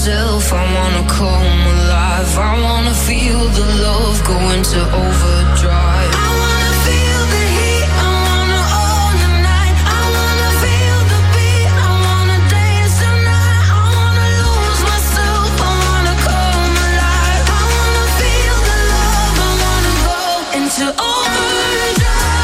myself, I wanna come alive. I wanna feel the love go into overdrive. I wanna feel the heat, I wanna own the night. I wanna feel the beat, I wanna dance tonight. I wanna lose myself, I wanna come alive. I wanna feel the love, I wanna go into overdrive.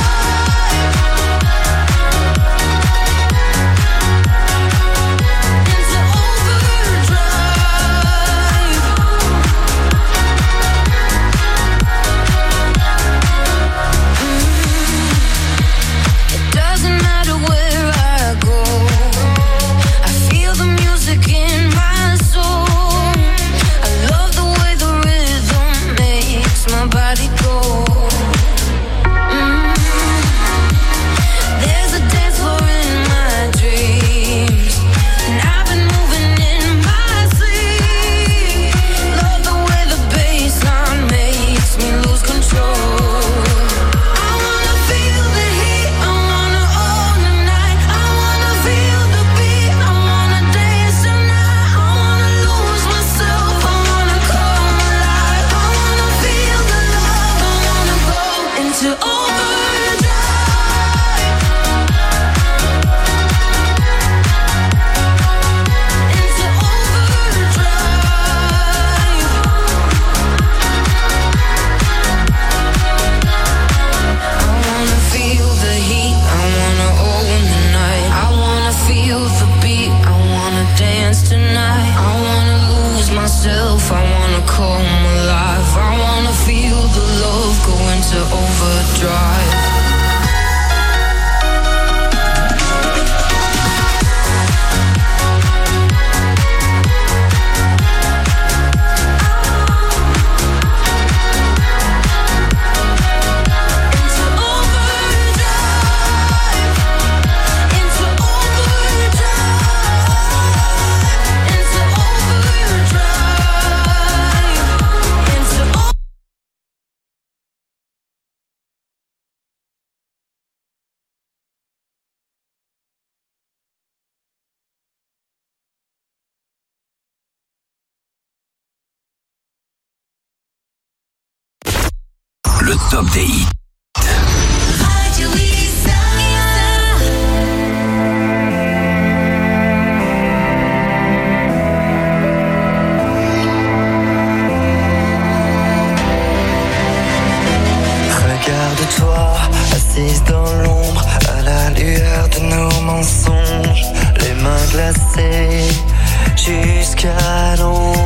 Le top des hits. Regarde-toi, assise dans l'ombre, à la lueur de nos mensonges, les mains glacées jusqu'à l'ombre.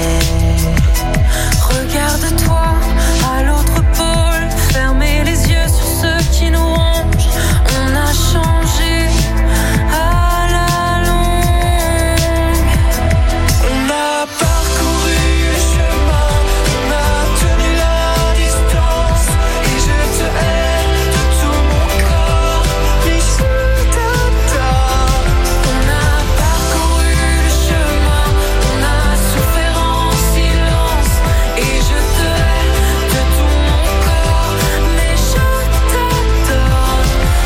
Regarde-toi, à l'autre pôle, fermez les yeux sur ceux qui nous rongent. On a changé à la longue. On a parcouru le chemin, on a tenu la distance, et je te hais de tout mon corps, mais je t'adore. On a parcouru le chemin, on a souffert en silence, et je te hais de tout mon corps, mais je t'adore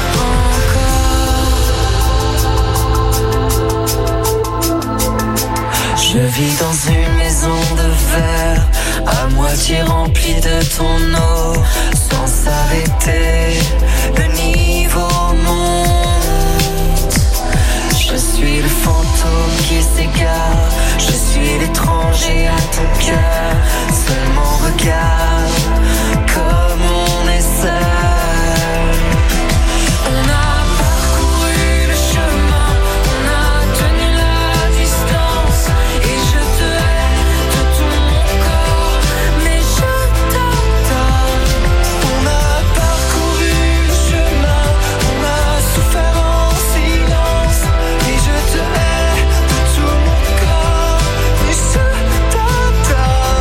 encore. Je vis dans une maison de verre, à moitié remplie de ton eau, sans s'arrêter, le niveau monte. Je suis le fantôme qui s'égare, je suis l'étranger à ton cœur. Seulement regarde comme on est seul. On a parcouru le chemin, on a tenu la distance, et je te hais de tout mon corps, mais je t'adore. On a parcouru le chemin, on a souffert en silence, et je te hais de tout mon corps, mais je t'adore.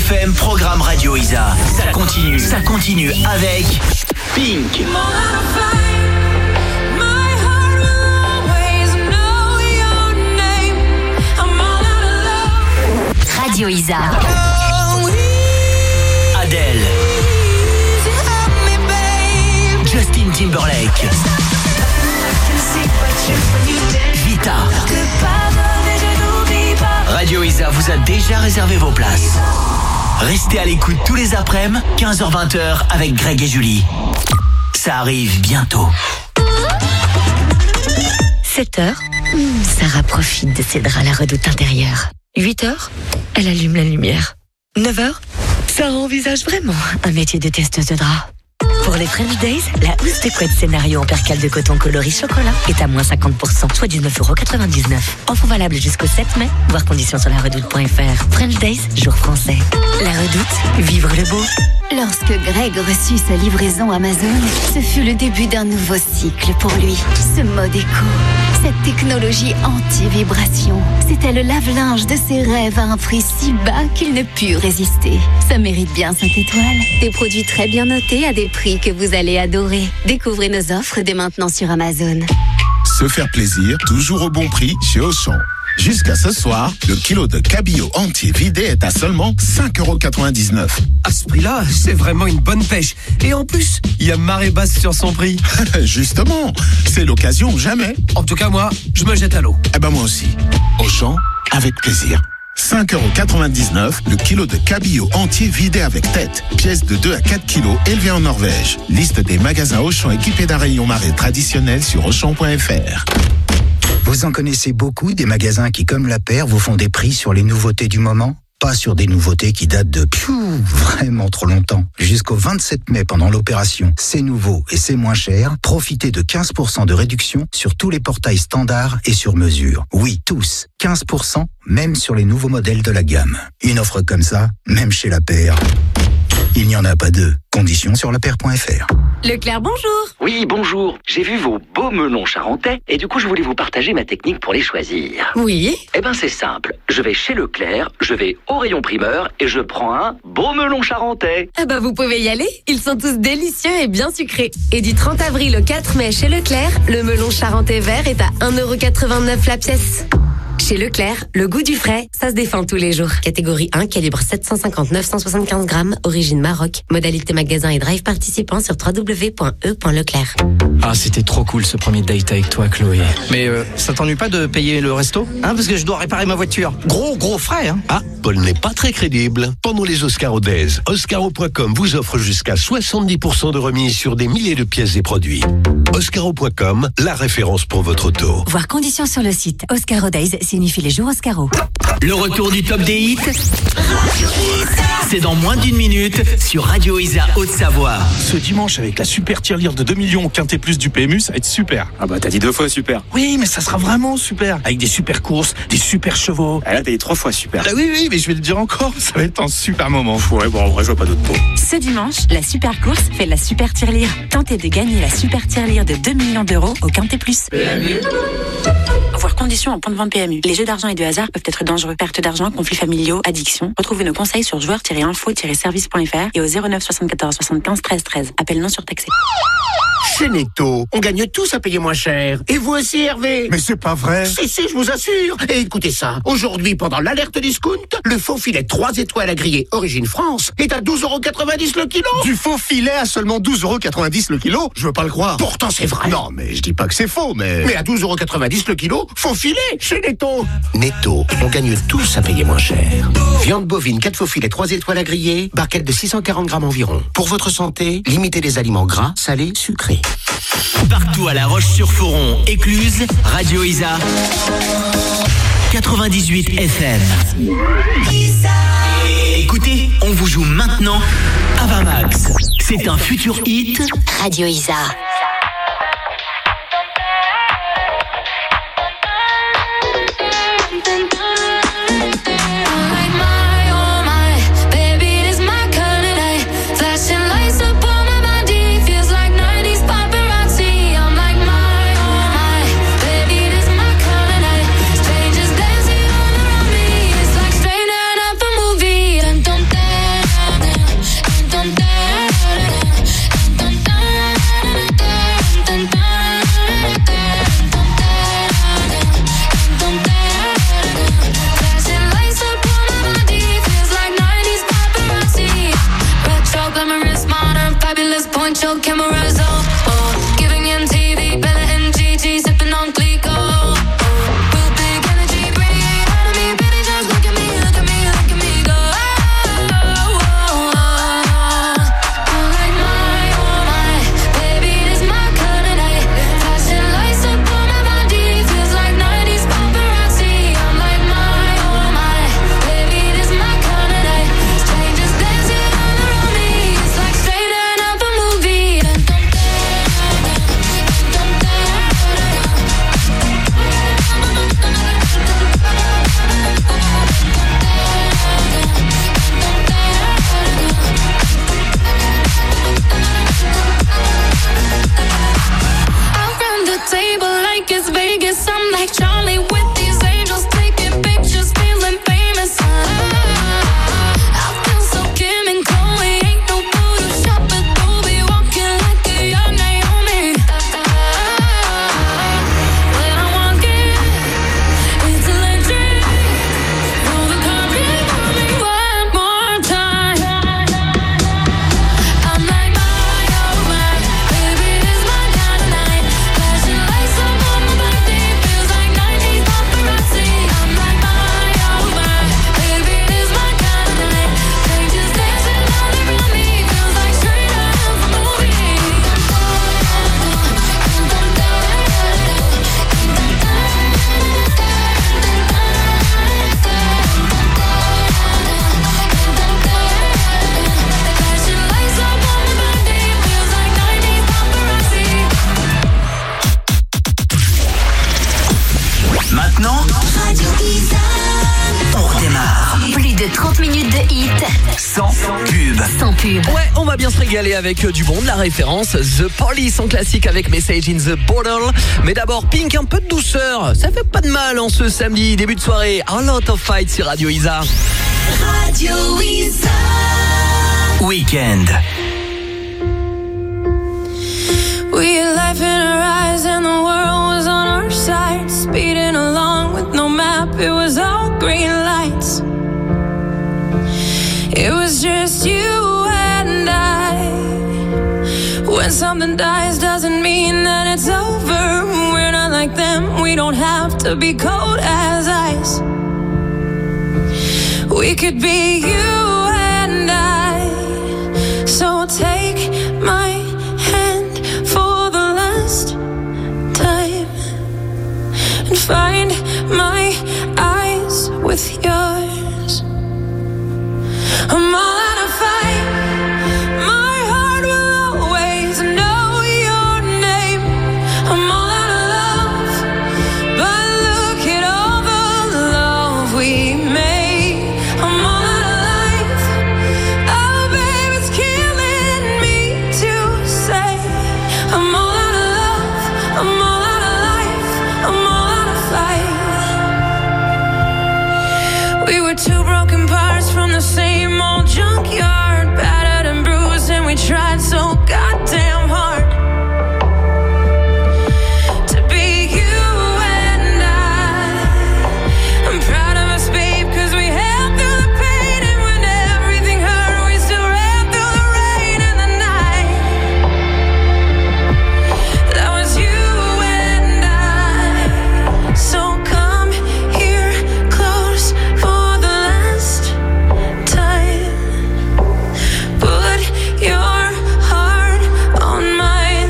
FM, programme Radio Isa. Ça continue avec Pink. Radio Isa. Adele. Justin Timberlake. Vita. Radio Isa vous a déjà réservé vos places. Restez à l'écoute tous les après-midi, 15h-20h avec Greg et Julie. Ça arrive bientôt. 7h, Sarah profite de ses draps à la redoute intérieure. 8h, elle allume la lumière. 9h, Sarah envisage vraiment un métier de testeuse de draps. Pour les French Days, la housse de couette scénario en percale de coton coloris chocolat est à moins 50%, soit 19,99€. Offre valable jusqu'au 7 mai, voir conditions sur laredoute.fr. French Days, jour français. La Redoute, vivre le beau. Lorsque Greg reçut sa livraison Amazon, ce fut le début d'un nouveau cycle pour lui. Ce mode éco, cette technologie anti-vibration, c'était le lave-linge de ses rêves à un prix si bas qu'il ne put résister. Ça mérite bien 5 étoiles. Des produits très bien notés à des prix que vous allez adorer. Découvrez nos offres dès maintenant sur Amazon. Se faire plaisir, toujours au bon prix chez Auchan. Jusqu'à ce soir, le kilo de cabillaud entier vidé est à seulement 5,99€. À ce prix-là, c'est vraiment une bonne pêche. Et en plus, il y a marée basse sur son prix. Justement, c'est l'occasion ou jamais. En tout cas, moi, je me jette à l'eau. Eh ben moi aussi. Auchan, avec plaisir. 5,99€ le kilo de cabillaud entier vidé avec tête. Pièce de 2 à 4 kilos élevée en Norvège. Liste des magasins Auchan équipés d'un rayon marée traditionnel sur Auchan.fr. Vous en connaissez beaucoup des magasins qui, comme La Paire, vous font des prix sur les nouveautés du moment? Pas sur des nouveautés qui datent de vraiment trop longtemps. Jusqu'au 27 mai pendant l'opération C'est nouveau et c'est moins cher, profitez de 15% de réduction sur tous les portails standards et sur mesure. Oui, tous. 15%, même sur les nouveaux modèles de la gamme. Une offre comme ça, même chez La Paire, il n'y en a pas deux. Conditions sur lapaire.fr. Leclerc, bonjour. Oui, bonjour. J'ai vu vos beaux melons charentais et du coup, je voulais vous partager ma technique pour les choisir. Oui. Eh ben, c'est simple. Je vais chez Leclerc, je vais au rayon primeur et je prends un beau melon charentais. Ah bah vous pouvez y aller, ils sont tous délicieux et bien sucrés. Et du 30 avril au 4 mai chez Leclerc, le melon charentais vert est à 1,89€ la pièce. Chez Leclerc, le goût du frais, ça se défend tous les jours. Catégorie 1, calibre 750-975 grammes, origine Maroc. Modalité magasin et drive participant sur www.e.leclerc. Ah, c'était trop cool ce premier date avec toi, Chloé. Mais ça t'ennuie pas de payer le resto? Parce que je dois réparer ma voiture. Gros frais, hein. Ah, Paul n'est pas très crédible. Pendant les Oscaro Days, Oscaro.com vous offre jusqu'à 70% de remise sur des milliers de pièces et produits. Oscaro.com, la référence pour votre auto. Voir conditions sur le site. Oscaro Days signifie les jours Oscaro. Le retour du top des hits, c'est dans moins d'une minute sur Radio Isa Haute-Savoie. Ce dimanche, avec la super tirelire de 2 millions au Quintet Plus du PMU, ça va être super. Ah bah t'as dit 2 fois super. Oui, mais ça sera vraiment super. Avec des super courses, des super chevaux. Ah là t'as dit 3 fois super. Ah oui, mais je vais le dire encore, ça va être un super moment. Ouais, bon en vrai je vois pas d'autre mot. Ce dimanche, la super course fait la super tirelire. Tentez de gagner la super tirelire de 2 millions d'euros au Quintet Plus. PMU. Voir conditions en point de vente PMU. Les jeux d'argent et de hasard peuvent être dangereux. Perte d'argent, conflits familiaux, addiction. Retrouvez nos conseils sur joueurs-info-service.fr et au 09 74 75 13 13. Appel non surtaxé. Chez Netto, on gagne tous à payer moins cher. Et vous aussi, Hervé? Mais c'est pas vrai. Si, je vous assure. Et écoutez ça. Aujourd'hui, pendant l'alerte discount, le faux filet 3 étoiles à griller Origine France est à 12,90€ le kilo. Du faux filet à seulement 12,90€ le kilo? Je veux pas le croire. Pourtant, c'est vrai. Non, mais je dis pas que c'est faux, mais à 12,90€ le kilo, faux filet chez Netto. Netto, On gagne tous à payer moins cher. Viande bovine, 4 faux filets 3 étoiles à griller, barquette de 640 grammes environ. Pour votre santé, limitez les aliments gras, salés, sucrés. Partout à La Roche-sur-Foron, Écluse, Radio Isa 98 FM. Écoutez, on vous joue maintenant Avamax. C'est un futur hit. Radio Isa. Dun, dun, dun. Tube. Ouais, on va bien se régaler avec du bon, de la référence. The Police en classique avec Message in the Bottle. Mais d'abord, Pink, un peu de douceur. Ça fait pas de mal en ce samedi, début de soirée. A Lot of Fight sur Radio Isa. Radio Isa. Weekend. We had life in our eyes and the world was on our side. Speeding along with no map, it was all green lights. It was just you and I. When something dies doesn't mean that it's over. We're not like them, we don't have to be cold as ice. We could be you and I. So take my hand for the last time and find my eyes with yours. I'm all out of fight. My heart will always know your name. I'm all out of love, but look at all the love we made. I'm all out of life. Oh, babe, it's killing me to say. I'm all out of love. I'm all out of life. I'm all out of fight. We were two broken parts from the same old junkyard, battered and bruised, and we tried so goddamn hard to be you and I'm proud of us, babe, 'cause we held through the pain, and when everything hurt, we still ran through the rain and the night. That was you and I. So come here close for the last time. Put your heart on mine.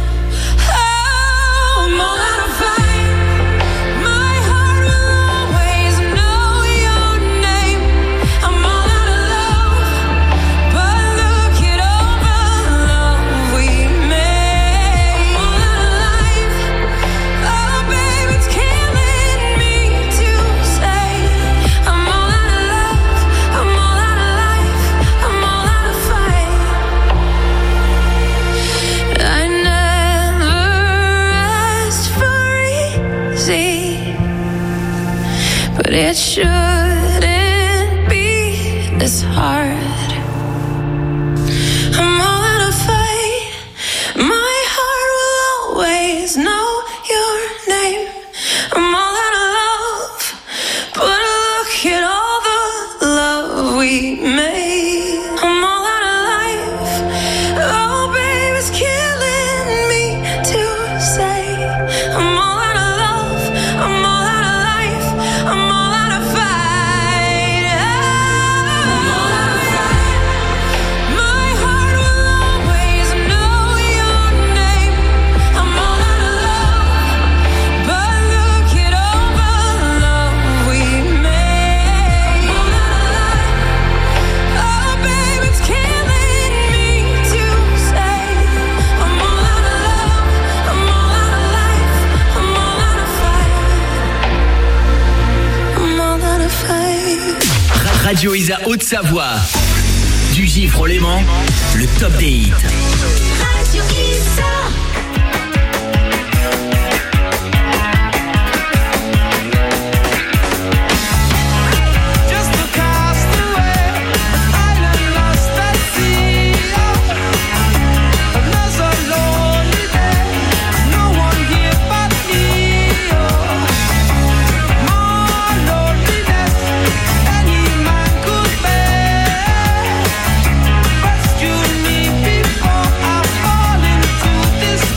Oh, I'm all out of fight. My heart will always know your name. I'm all out of love, but look at all the love we made. I'm all out of life. Oh, babe, it's killing me to say. I'm all out of love. I'm all out of life. I'm all out of fight. I never asked for easy, but it shouldn't be this hard. I'm all out of fight. My heart will always know your name. I'm all out of love, but look at all the love we made. I'm all out of life. Oh, babe, it's killing me to say. I'm all out of love. I'm all out of life. I'm all out of fight. I'm all out of fight. My heart will always know your name. I'm all out of love, but look at all the love we made. I'm all out of life. Oh, babe, it's killing me to say. I'm all out of love. I'm all out of life. I'm all out of fight. I'm all out of fight. Radio Isa Haute-Savoie. Du Gifre au Léman, le top des hits. Radio Isa. Just a castaway, island lost at sea. Another lonely day, no one here but me. More loneliness any man could bear. Rescue me before I fall into this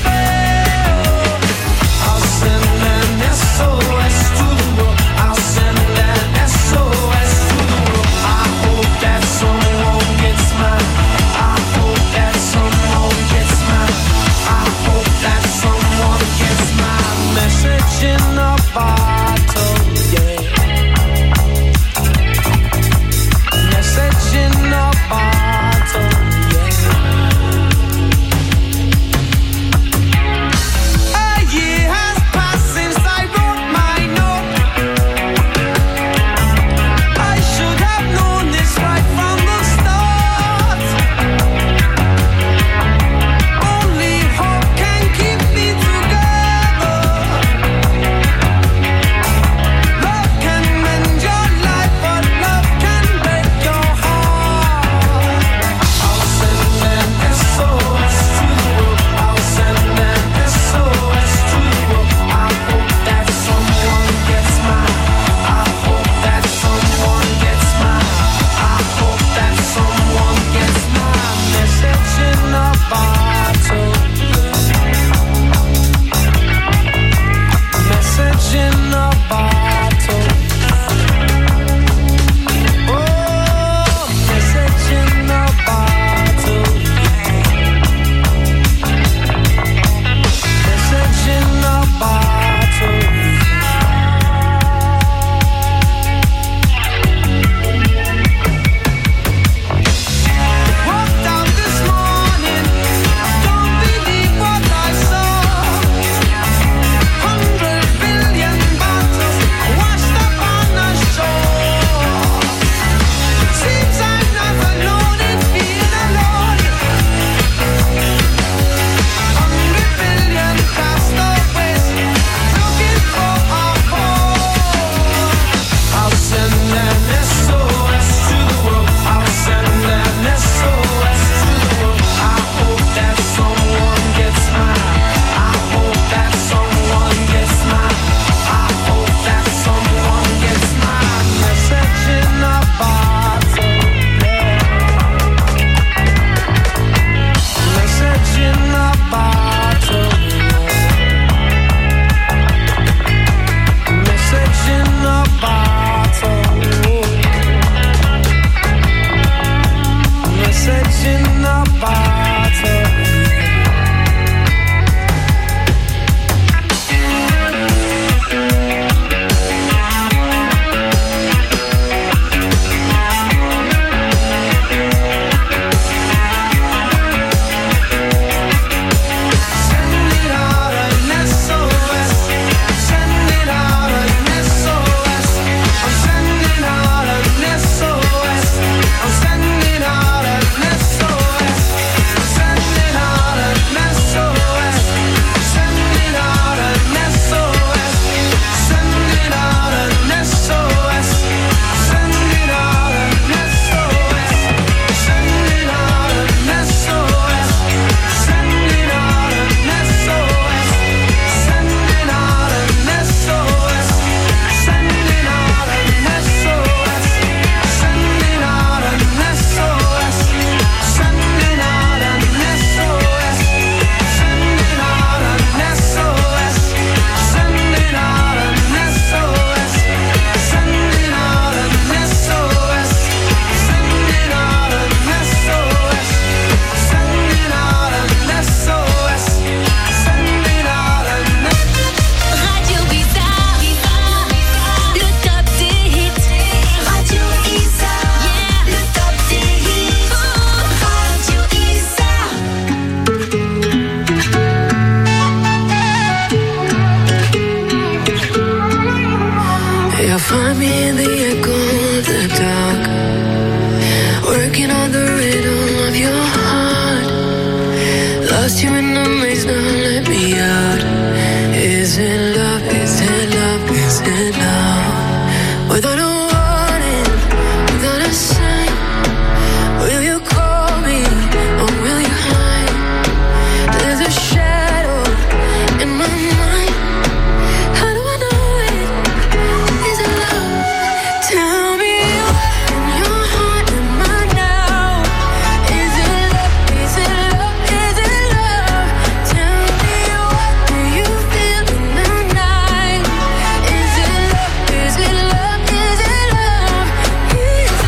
Without a warning, without a sign, will you call me or will you hide? There's a shadow in my mind. How do I know it? Is it love? Tell me what in your heart am I now? Is it love? Is it love? Is it love? Tell me what do you feel in the night? Is it love? Is it love? Is it love? Is it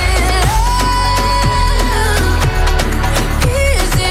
love? Is it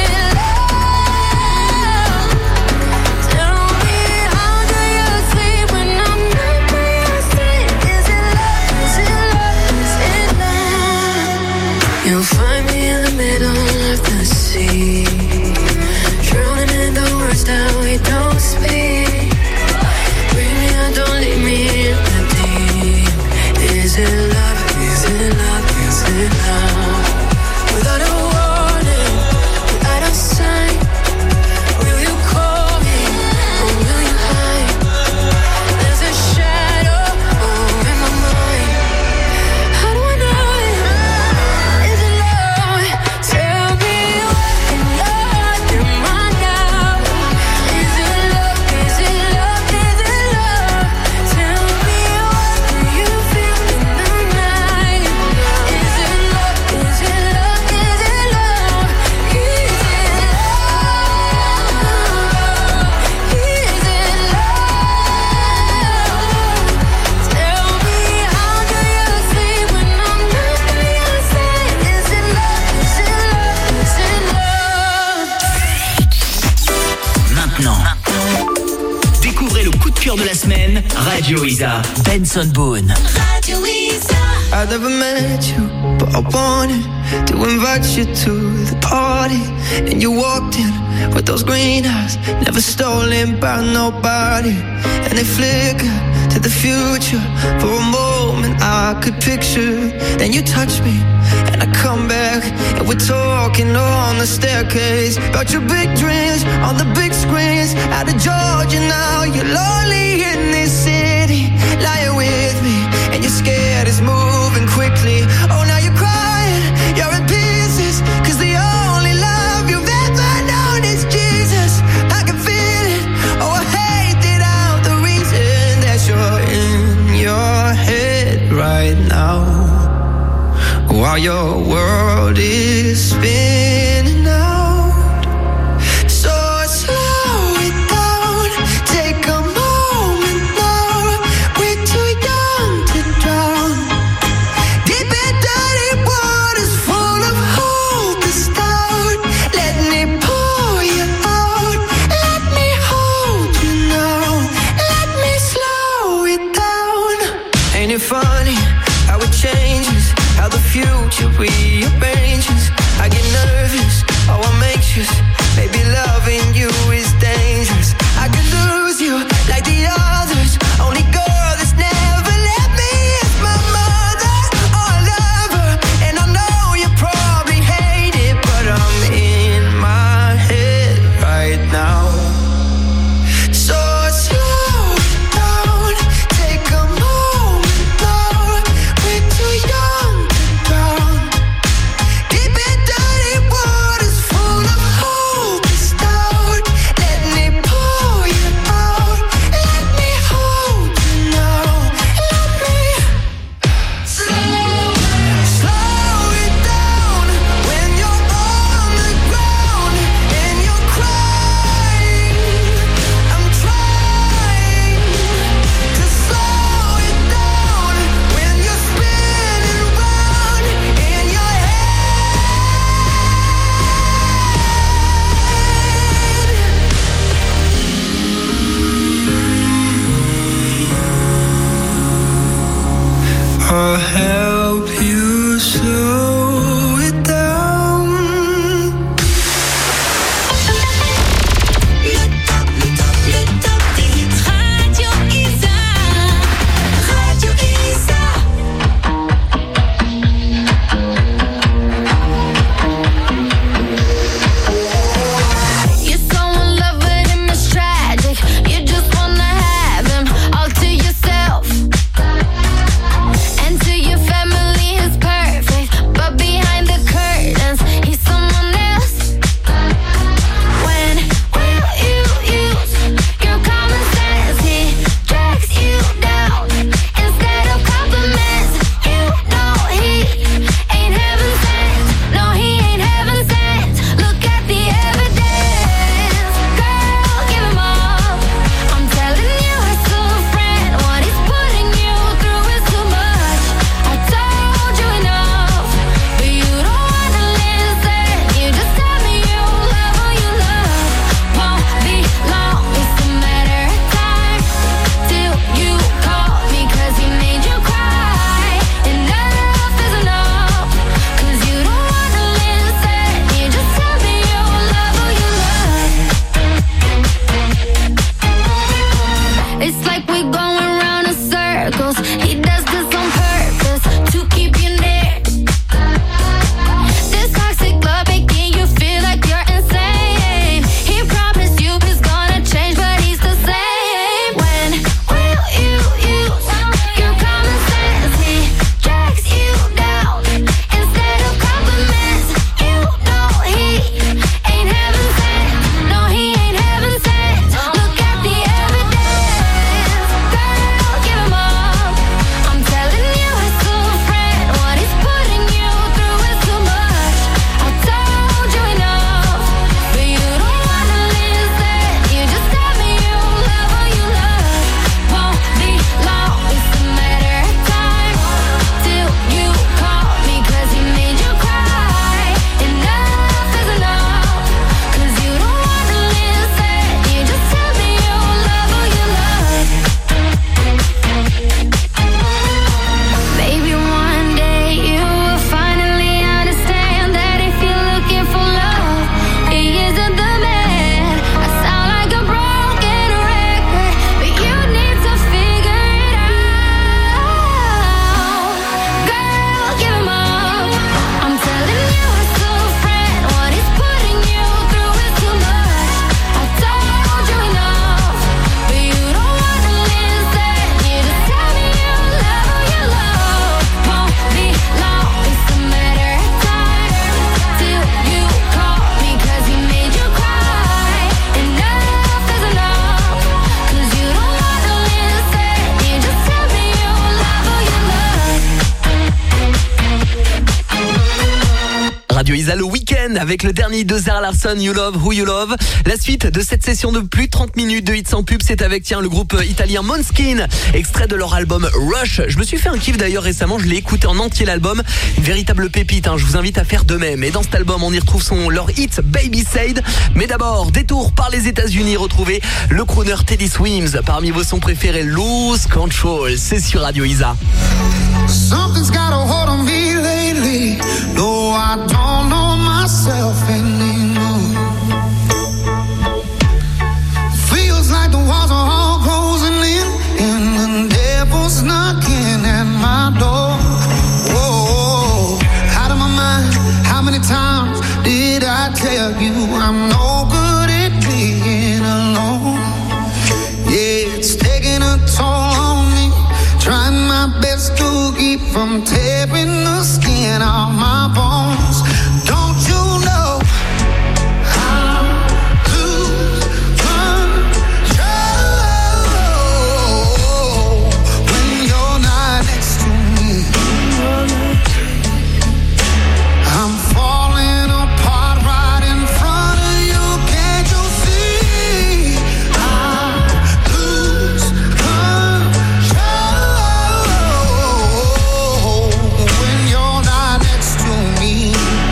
love? Tell me how do you sleep when I'm not by your side? Is it love? Is it love? Is it love? You'll find me in the middle of the sea, drowning in the words that we don't speak. Bring me out, don't leave me in the deep. Is it love? Is it love? Is it love? Without a warning, without a sign, will you call me or will you hide? There's a shadow in my mind. How do I know it? Is it love? Tell me what in your heart am I now? Is it love? Is it love? Is it love? Tell me what do you feel in the night? Is it love? Is it love? Is it love? Is it love? Is it love? Tell me how do you sleep when I'm not by your side? Is it love? Is it love? Is it love? Maintenant, découvrez le coup de cœur de la semaine, Radio Isa, Benson Boone. Radio Isa. I never met you, but I wanted to invite you to the party. And you walked in with those green eyes, never stolen by nobody. And they flickered to the future. For a moment I could picture. Then you touch me, and I come back, and we're talking on the staircase about your big dreams on the big screens. Out of Georgia now, you're lonely in this city, lying with me, and you're scared it's moving quickly. Oh, now you're crying, you're in pieces, 'cause the only love you've ever known is Jesus. I can feel it, oh, I hate it out, the reason that you're in your head right now, while your world is spinning out. So slow it down, take a moment now. We're too young to drown. Deep and dirty waters full of hope is down. Let me pour you out. Let me hold you now. Let me slow it down. Ain't it funny how it changes, how the future rearranges? I get nervous, oh I'm anxious. Maybe loving you is dangerous. I could lose you like the others. Only girl that's never let me is my mother. Oh, I love her, and I know you probably hate it, but I'm in my head right now. So slow it down, take a moment now. We're too young to drown. Deep and dirty waters full of hope Radio Isa, le week-end avec le dernier de Zara Larsson, You Love Who You Love. La suite de cette session de plus de 30 minutes de hits sans pub, c'est avec le groupe italien Måneskin, extrait de leur album Rush. Je me suis fait un kiff d'ailleurs récemment, je l'ai écouté en entier l'album, une véritable pépite, je vous invite à faire de même. Et dans cet album, on y retrouve leur hit Baby Said. Mais d'abord, détour par les États-Unis, retrouvez le crooner Teddy Swims parmi vos sons préférés, Lose Control, c'est sur Radio Isa. Something's got a hold on me lately. No, I don't know myself anymore. Feels like the walls are all closing in, and the devil's knocking at my door. Whoa, out of my mind. How many times did I tell you I'm no good at being alone? Yeah, it's taking a toll on me. Trying my best to keep from tearing the skin off my bones. Don't you know I lose control when you're not next to me? I'm falling apart right in front of you. Can't you see? I lose control when you're not next to me.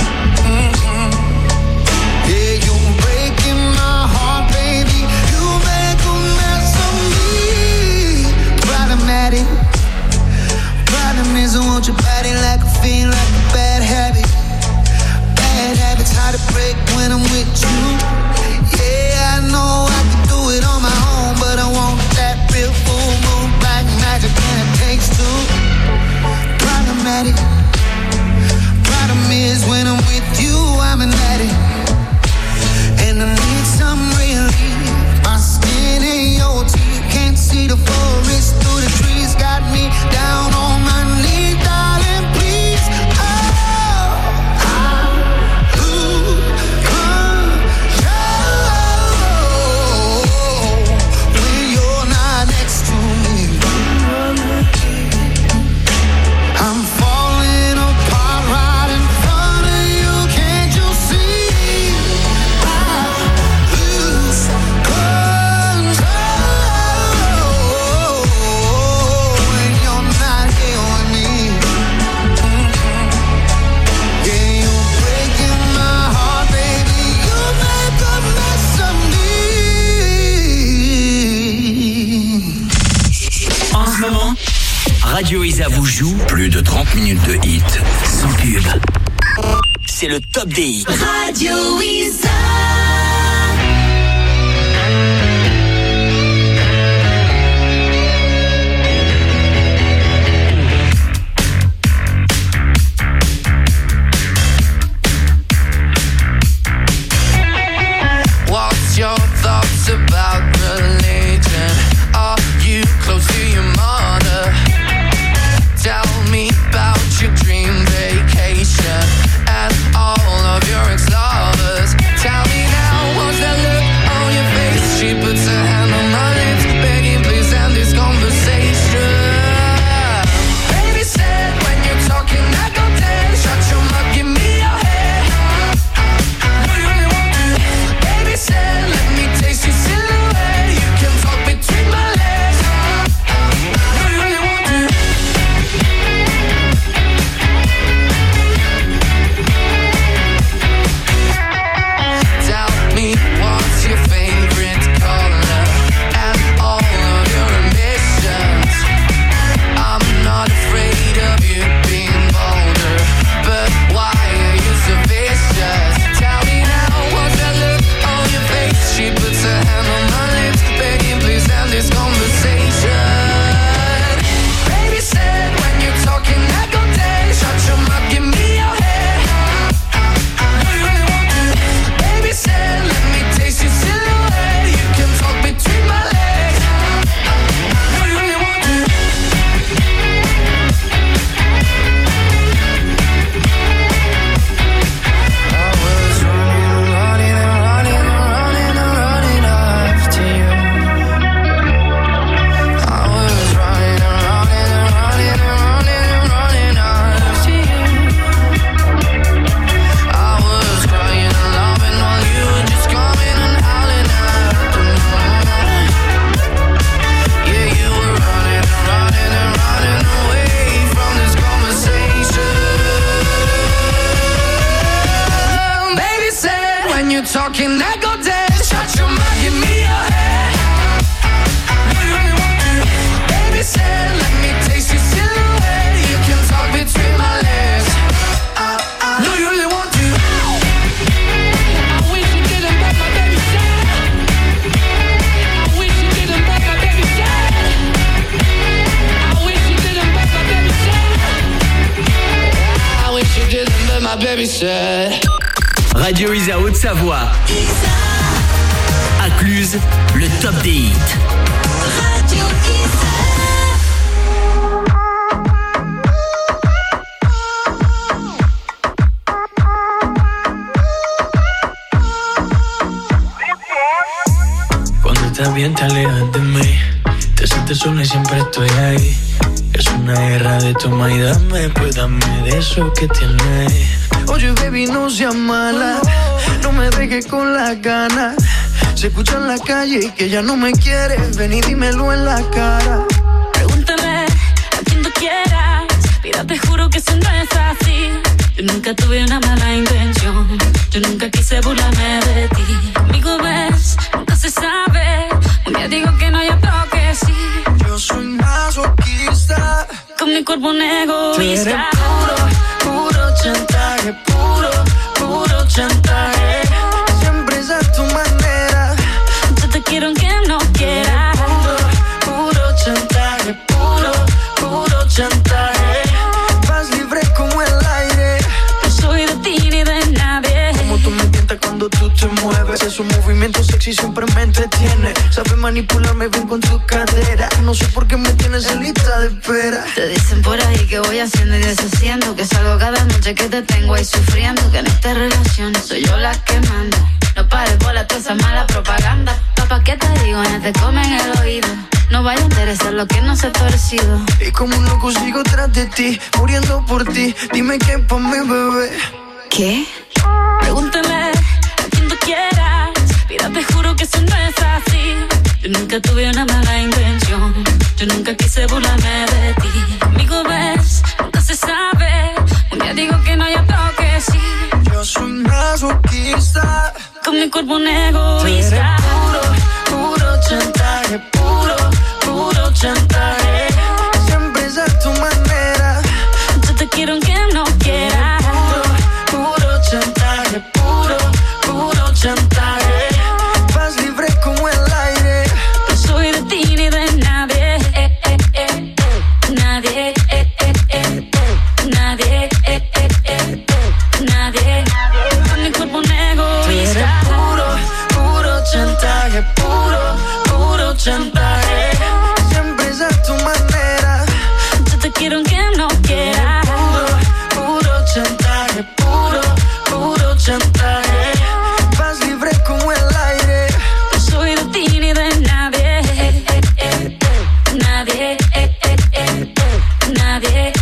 Yeah, you're breaking my heart, baby. You make a mess of me. Problematic. Problem is, I want your body like a fiend, like a bad habit. Bad habits hard to break when I'm with you. Yeah, I know I can do it on my own, but I want that real full moon, black magic, and it takes two. Problematic. Problem is when I'm with you, I'm an addict, and I need some relief. My skin in your teeth, can't see the forest through the trees. Got me down on my knees, darling, please. Oh, I lose control when you're not next to me. I'm falling apart right in front of you. Can't you see? I lose control when you're not here with me. Yeah, you're breaking my heart, baby. You make a mess of me. En ce moment, Radio Isa vous joue plus de 30 minutes de hits sans pub. C'est le top des hits. Radio Isa. What's your thoughts about religion? Are you close to your mother? Tell me about your dream vacation and all of your ex-lovers. Tell me now. or can I go dance? Shut your mouth, give me your hand. Do you really want to? Baby said, let me taste your silhouette. You can talk between my legs. Do you really want to? I wish you didn't, but my baby said. I wish you didn't, but my baby said. I wish you didn't, but my baby said. I wish you didn't, but my baby said. Radio Isa Haute-Savoie. À Cluse, le top des hits. Radio Cuando estás bien te alejas de mí. Te sientes sola y siempre estoy ahí. Es una guerra de toma y dame, pues dame de eso que tienes. Oye, baby, no seas mala. No me dejes con las ganas. Se escucha en la calle y que ya no me quieres. Ven y dímelo en la cara. Pregúntale a quien tú quieras. Mira, te juro que eso no es así. Yo nunca tuve una mala intención. Yo nunca quise burlarme de ti. Conmigo ves, nunca se sabe. Un día digo que no, y otro que sí. Yo soy masoquista. Con mi cuerpo un egoísta. Tú eres puro chantaje. Puro chantaje. Siempre es a tu manera. Yo te quiero aunque no quieras. Puro chantaje. Puro chantaje. Vas libre como el aire. No soy de ti ni de nadie. Como tú me tientas cuando tú te mueves. Esos movimientos sexy siempre me entretiene. Sabes manipularme bien con tu cadera. No sé por qué me tienes en lista de espera. Te dicen por ahí que voy haciendo y deshaciendo. Que salgo cada noche que te tengo ahí sufriendo. Que en esta relación soy yo la que manda. No pares bola toda esa mala propaganda. Papá, ¿qué te digo? No te comen el oído. No vaya a interesar lo que no se ha torcido. Y como un loco sigo tras de ti, muriendo por ti. Dime qué pa' mi bebé. ¿Qué? Pregúntale a quien tú quieras. Mira, te juro que eso no es así. Yo nunca tuve una mala intención. Yo nunca quise burlarme de ti. Conmigo ves, nunca se sabe. Un día digo que no, y otro que sí. Yo soy masoquista. Con mi cuerpo un egoísta. Puro chantaje. Puro chantaje. Siempre es a tu manera. Yo te quiero aunque no quieras. Puro chantaje. Puro chantaje. Vas libre como el aire. No soy de ti ni de nadie. Nadie. Nadie. Nadie. Con mi cuerpo un egoísta. Puro chantaje. Puro chantaje. Siempre es a tu manera. Yo te quiero aunque no quieras. Puro chantaje. Puro chantaje. Vas libre como el aire. No soy de ti ni de nadie. Nadie. Nadie.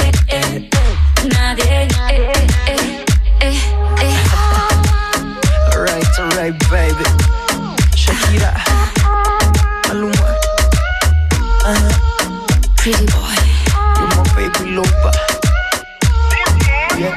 Nadie. Alright, baby. Shakira. Maluma. Pretty boy. You're my baby loba. Yeah.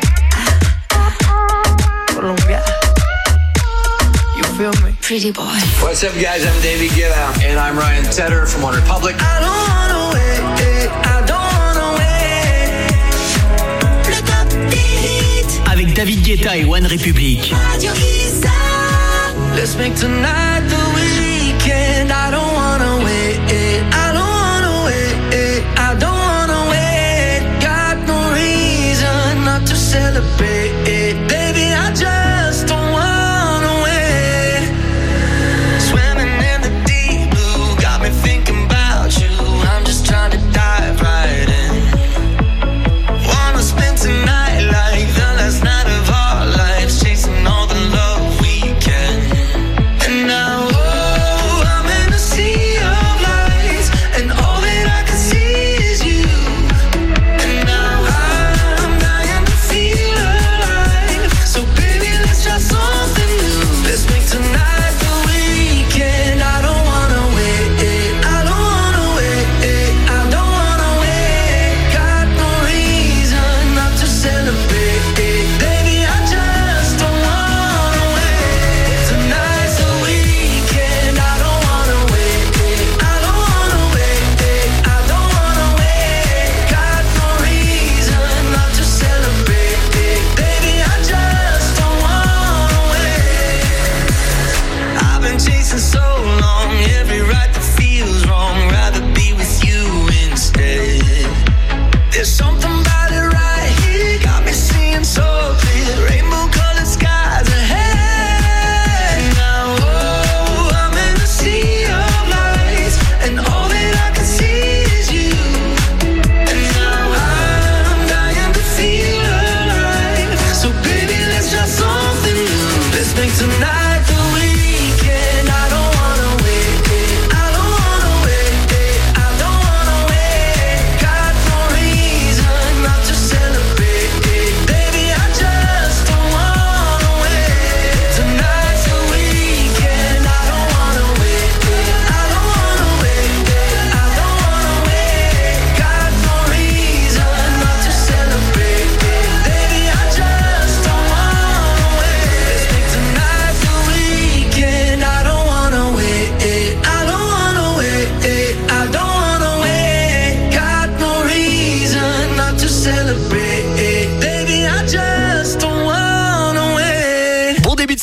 Colombia. You feel me? Pretty boy. What's up, guys? I'm David Guetta, and I'm Ryan Tedder from One Republic. I don't wanna wait. I don't wanna wait. Le top des hits. Avec David Guetta et One Republic. Radio Isa. Let's make tonight the weekend. I don't wanna wait. I don't wanna wait. I don't wanna wait. Got no reason not to celebrate. Baby, I just don't wanna wait. Swimming in the deep blue, got me thinking about you. I'm just trying to dive right in. Wanna spend tonight like the last night of our lives, chasing all the love we can. And now, oh, I'm in a sea of lights, and all that I can see is you. And now I'm dying to feel alive.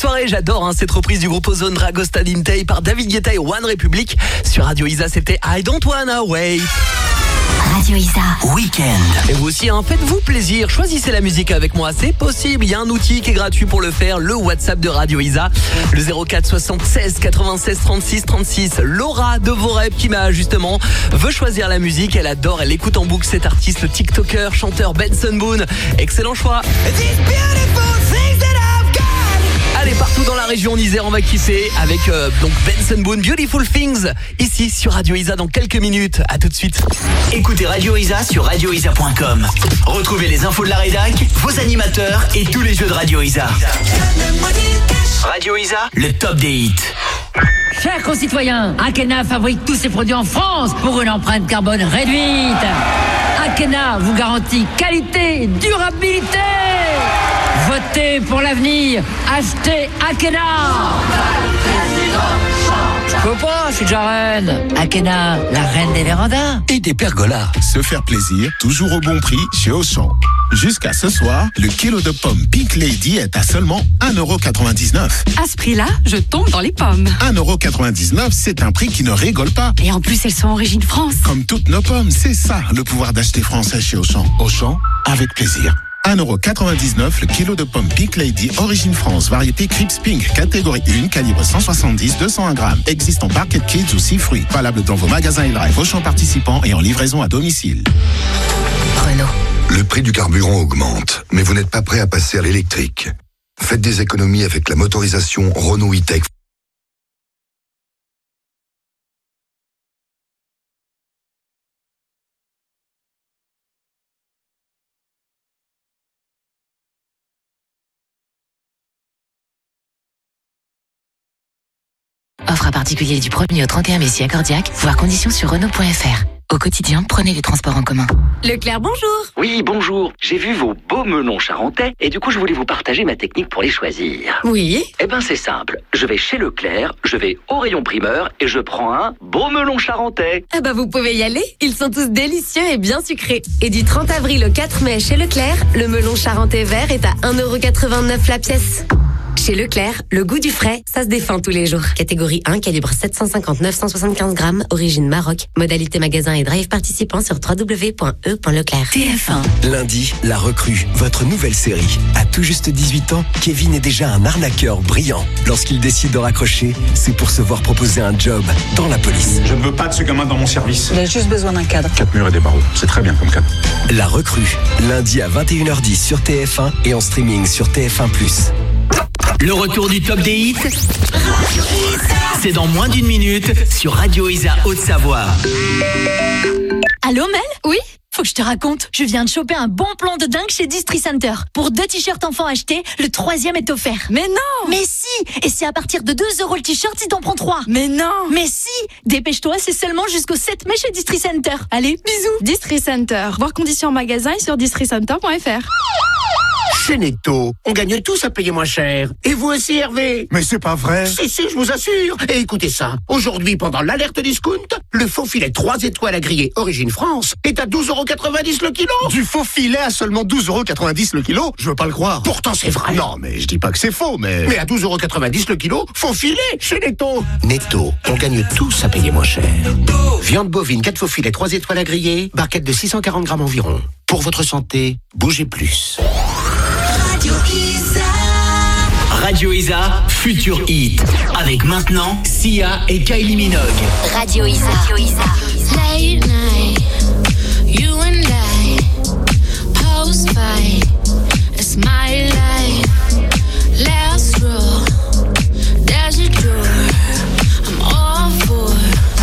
soirée, j'adore cette reprise du groupe Ozone Dragosta Dintei par David Guetta et One Republic. Sur Radio Isa, c'était I Don't Wanna Wait. Radio Isa Weekend. Et vous aussi, faites-vous plaisir, choisissez la musique avec moi, c'est possible, il y a un outil qui est gratuit pour le faire, le WhatsApp de Radio Isa, le 04 76 96 36 36. Laura de Vorep qui veut choisir la musique, elle adore, elle écoute en boucle cet artiste, le TikToker, chanteur Benson Boone. Excellent choix. Allez, partout dans la région Isère, on va kiffer avec donc Benson Boone, Beautiful Things, ici sur Radio Isa dans quelques minutes. À tout de suite. Écoutez Radio Isa sur radioisa.com. Retrouvez les infos de la rédac, vos animateurs et tous les jeux de Radio Isa. Radio Isa, le top des hits. Chers concitoyens, Akena fabrique tous ses produits en France pour une empreinte carbone réduite. Akena vous garantit qualité et durabilité. Votez pour l'avenir. Achetez Akena. Je peux pas, je suis déjà reine. Akena, la reine des vérandas. Et des pergolas. Se faire plaisir, toujours au bon prix chez Auchan. Jusqu'à ce soir, le kilo de pommes Pink Lady est à seulement 1,99 €. À ce prix-là, je tombe dans les pommes. 1,99 €, c'est un prix qui ne rigole pas. Et en plus, elles sont origine France. Comme toutes nos pommes, c'est ça le pouvoir d'acheter français chez Auchan. Auchan, avec plaisir. 1,99 € le kilo de pommes Pink Lady Origine France, variété Crips Pink, catégorie 1, calibre 170-201 grammes. Existe en Barquet Kids ou 6 fruits. Valable dans vos magasins et drive Auchan participants et en livraison à domicile. Renault. Le prix du carburant augmente, mais vous n'êtes pas prêt à passer à l'électrique. Faites des économies avec la motorisation Renault E-Tech. Offre à particulier du 1er au 31 mai si accordiaque, voir conditions sur Renault.fr. Au quotidien, prenez les transports en commun. Leclerc, bonjour. Oui, bonjour. J'ai vu vos beaux melons charentais et du coup, je voulais vous partager ma technique pour les choisir. Oui. Eh ben, c'est simple. Je vais chez Leclerc, je vais au rayon primeur et je prends un beau melon charentais. Ah bah vous pouvez y aller. Ils sont tous délicieux et bien sucrés. Et du 30 avril au 4 mai chez Leclerc, le melon charentais vert est à 1,89 € la pièce. Chez Leclerc, le goût du frais, ça se défend tous les jours. Catégorie 1, calibre 750-975 grammes, origine Maroc. Modalité magasin et drive participant sur www.e.leclerc. TF1. Lundi, La Recrue, votre nouvelle série. À tout juste 18 ans, Kevin est déjà un arnaqueur brillant. Lorsqu'il décide de raccrocher, c'est pour se voir proposer un job dans la police. Je ne veux pas de ce gamin dans mon service. Il a juste besoin d'un cadre. 4 murs et des barreaux, c'est très bien comme cadre. La Recrue, lundi à 21h10 sur TF1 et en streaming sur TF1+. Le retour du top des hits, c'est dans moins d'une minute sur Radio Isa Haute-Savoie. Allô Mel ? Oui ? Faut que je te raconte, je viens de choper un bon plan de dingue chez Distri Center. Pour 2 t-shirts enfants achetés, le 3e est offert. Mais non ! Mais si ! Et c'est à partir de 2 € le t-shirt si t'en prends 3. Mais non ! Mais si ! Dépêche-toi, c'est seulement jusqu'au 7 mai chez Distri Center. Allez, bisous ! Distri Center. Voir conditions en magasin et sur districenter.fr. Chez Netto, on gagne tous à payer moins cher. Et vous aussi, Hervé? Mais c'est pas vrai. Si, je vous assure. Et écoutez ça. Aujourd'hui, pendant l'alerte discount, le faux filet 3 étoiles à griller Origine France est à 12,90 € le kilo. Du faux filet à seulement 12,90 € le kilo? Je veux pas le croire. Pourtant, c'est vrai. Non, mais je dis pas que c'est faux, mais... Mais à 12,90 € le kilo, faux filet chez Netto. Netto, on gagne tous à payer moins cher. Viande bovine, 4 faux filets, 3 étoiles à griller, barquette de 640 grammes environ. Pour votre santé, bougez plus. Radio Isa, futur hit. Avec maintenant Sia et Kylie Minogue. Radio Isa. Late night, you and I, post-fight, it's my life. Last row, there's a door, I'm all for.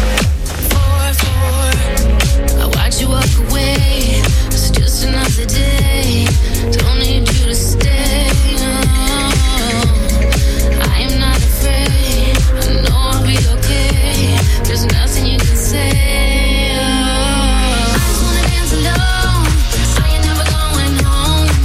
I watch you walk away, it's just another day, don't need you to stay. There's nothing you can say. I just wanna dance alone. I ain't never going home.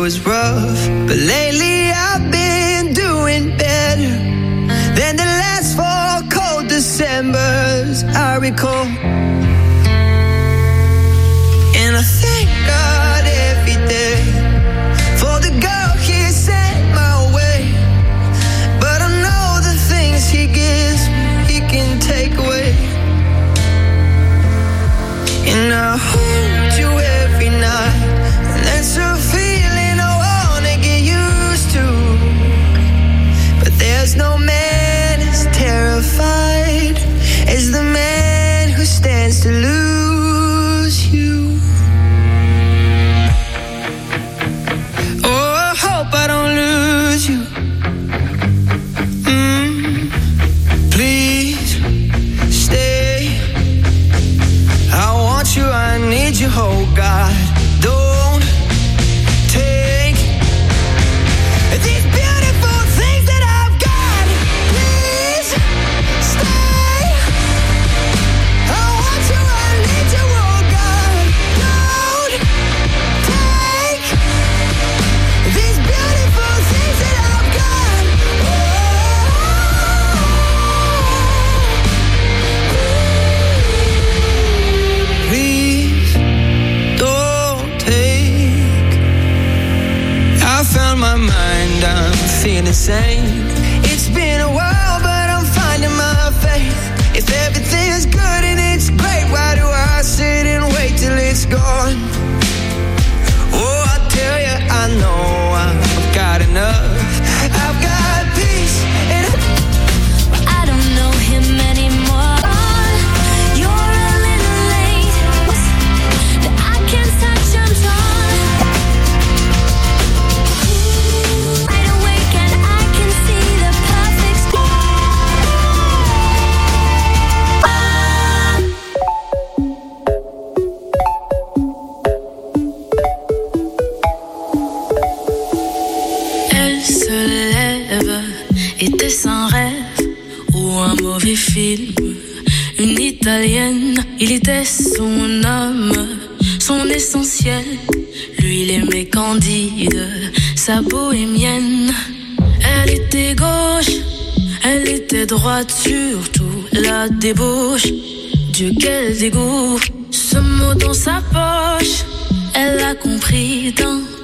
was rough, but lately I've been doing better than the last 4 cold Decembers I recall. And I thank God every day for the girl He sent my way. But I know the things He gives me, He can take away. And I hold you every night, and that's a feeling I wanna get used to. But there's no man as terrified as the man who stands to lose you. Oh, I hope I don't lose you. Please stay. I want you, I need you, oh God. Don't take these beautiful things that I've got. Please stay. I want you, I need you, oh God. Don't take these beautiful things that I've got. Please don't take. I found my mind, I'm feeling sane. It's been a while, but I'm finding my faith. If everything's good and it's great, why do I sit and wait till it's gone? Oh, I tell you, I know I've got enough. I've got peace and I don't know him anymore. You're a little late. I can't touch him wide awake and I can see the perfect Elle se lève, était-ce un rêve ou un mauvais film? Une Italienne, il était son âme, son essentiel. Lui, il aimait Candide, sa bohémienne. Elle était gauche, elle était droite, surtout la débauche. Dieu, quel dégoût, ce mot dans sa poche. Elle a compris d'un